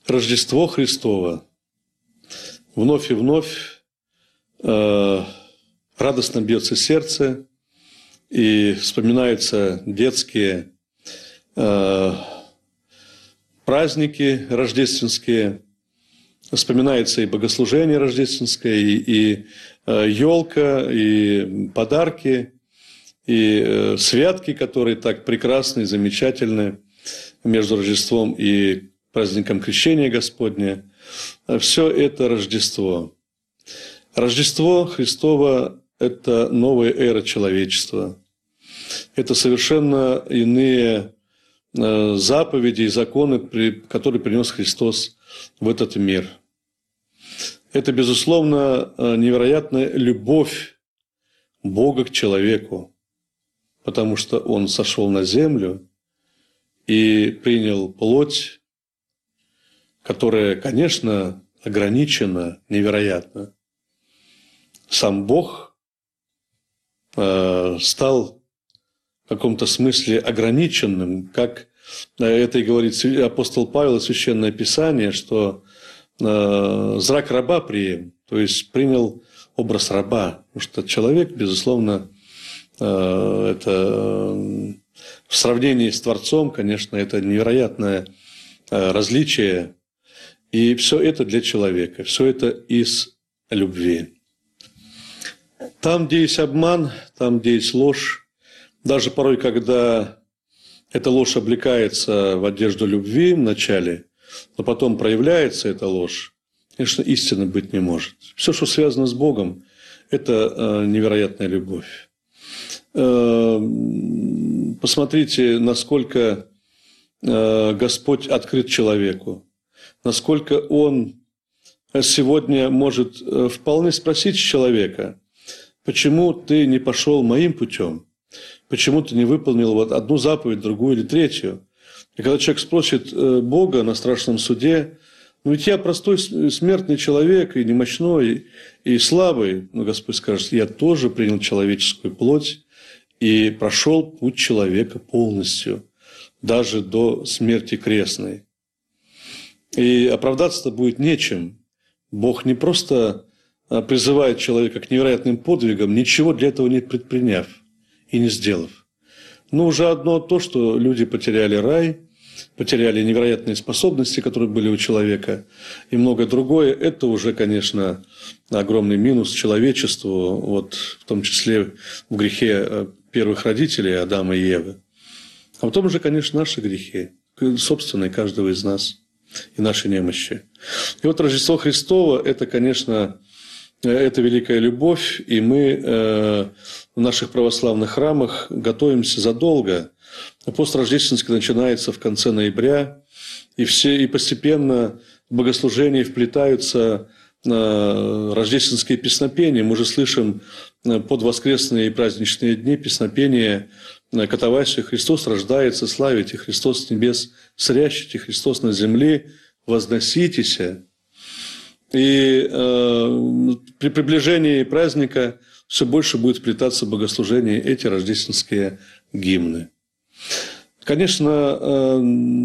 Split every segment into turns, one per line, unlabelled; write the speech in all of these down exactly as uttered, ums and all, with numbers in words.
Рождество Христово. Вновь и вновь э, радостно бьется сердце, и вспоминаются детские э, праздники рождественские, вспоминается и богослужение рождественское, и, и э, елка, и подарки, и э, святки, которые так прекрасны и замечательны между Рождеством и праздником Крещения Господня. Все это Рождество. Рождество Христово – это новая эра человечества. Это совершенно иные заповеди и законы, которые принес Христос в этот мир. Это, безусловно, невероятная любовь Бога к человеку, потому что Он сошел на землю и принял плоть, которая, конечно, ограничена невероятно. Сам Бог э, стал в каком-то смысле ограниченным, как это и говорит апостол Павел и Священное Писание, что э, зрак раба прием, то есть принял образ раба, потому что человек, безусловно, э, это э, в сравнении с Творцом, конечно, это невероятное э, различие. И все это для человека, все это из любви. Там, где есть обман, там, где есть ложь, даже порой, когда эта ложь облекается в одежду любви вначале, но потом проявляется эта ложь, конечно, истины быть не может. Все, что связано с Богом, это невероятная любовь. Посмотрите, насколько Господь открыт человеку. Насколько Он сегодня может вполне спросить человека, почему ты не пошел моим путем, почему ты не выполнил вот одну заповедь, другую или третью. И когда человек спросит Бога на страшном суде, ну ведь я простой смертный человек, и немощной, и слабый, но Господь скажет, я тоже принял человеческую плоть и прошел путь человека полностью, даже до смерти крестной. И оправдаться-то будет нечем. Бог не просто призывает человека к невероятным подвигам, ничего для этого не предприняв и не сделав. Но уже одно то, что люди потеряли рай, потеряли невероятные способности, которые были у человека, и многое другое, это уже, конечно, огромный минус человечеству, вот, в том числе в грехе первых родителей Адама и Евы. А потом уже, конечно, наши грехи, собственные каждого из нас. И наши немощи. И вот Рождество Христово – это, конечно, это великая любовь, и мы э, в наших православных храмах готовимся задолго. Пост рождественский начинается в конце ноября, и, все, и постепенно в богослужении вплетаются э, рождественские песнопения. Мы уже слышим под воскресные и праздничные дни песнопения Катавасию «Христос рождается, славите, Христос с небес срящите, Христос на земле, возноситеся». И э, при приближении праздника все больше будет вплетаться в богослужение эти рождественские гимны. Конечно, э,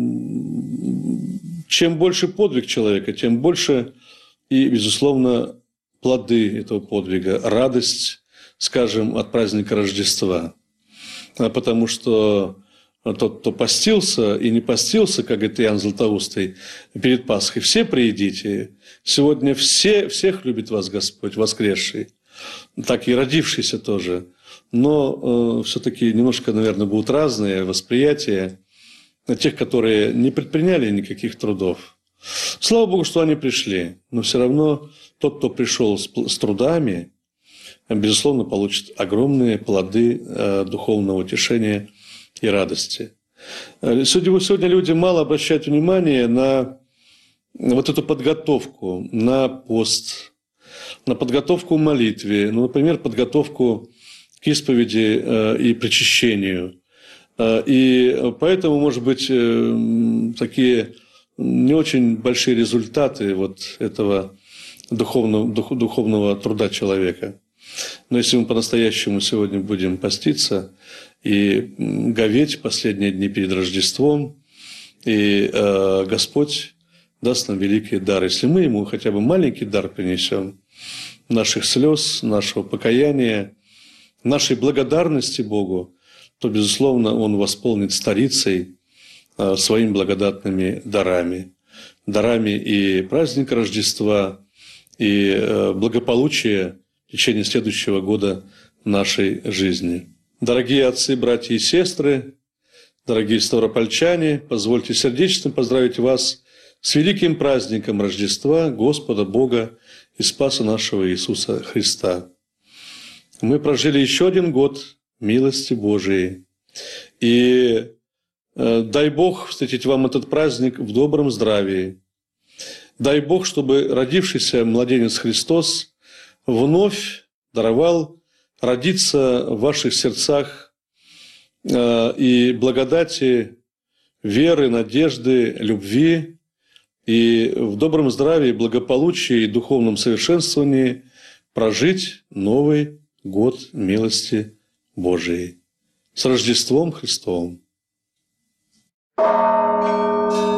чем больше подвиг человека, тем больше и, безусловно, плоды этого подвига, радость, скажем, от праздника Рождества. Потому что тот, кто постился и не постился, как говорит Иоанн Златоустый, перед Пасхой, все приидите. Сегодня все, всех любит вас Господь, воскресший, так и родившийся тоже. Но э, все-таки немножко, наверное, будут разные восприятия тех, которые не предприняли никаких трудов. Слава Богу, что они пришли, но все равно тот, кто пришел с, с трудами, безусловно, получит огромные плоды э, духовного утешения и радости. Сегодня, сегодня люди мало обращают внимание на вот эту подготовку, на пост, на подготовку к молитве, ну, например, подготовку к исповеди э, и причащению. Э, и поэтому, может быть, э, такие не очень большие результаты вот этого духовного, дух, духовного труда человека. Но если мы по-настоящему сегодня будем поститься и говеть последние дни перед Рождеством, и э, Господь даст нам великий дар. Если мы Ему хотя бы маленький дар принесем, наших слез, нашего покаяния, нашей благодарности Богу, то, безусловно, Он восполнит старицей своими благодатными дарами. Дарами и праздника Рождества, и благополучия в течение следующего года нашей жизни. Дорогие отцы, братья и сестры, дорогие ставропольчане, позвольте сердечно поздравить вас с великим праздником Рождества Господа Бога и Спаса нашего Иисуса Христа. Мы прожили еще один год милости Божией. И э, дай Бог встретить вам этот праздник в добром здравии. Дай Бог, чтобы родившийся младенец Христос вновь даровал родиться в ваших сердцах э, и благодати, веры, надежды, любви, и в добром здравии, благополучии и духовном совершенствовании прожить новый год милости Божией. С Рождеством Христовым!